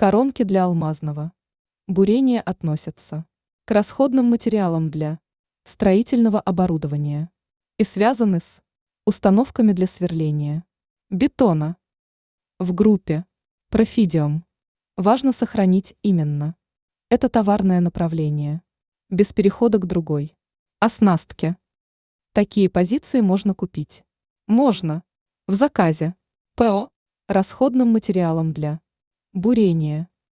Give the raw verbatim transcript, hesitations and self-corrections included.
Коронки для алмазного бурения относятся к расходным материалам для строительного оборудования и связаны с установками для сверления бетона. В группе профидиум важно сохранить именно это товарное направление, без перехода к другой оснастке. Такие позиции можно купить. Можно в заказе ПО расходным материалом для бурения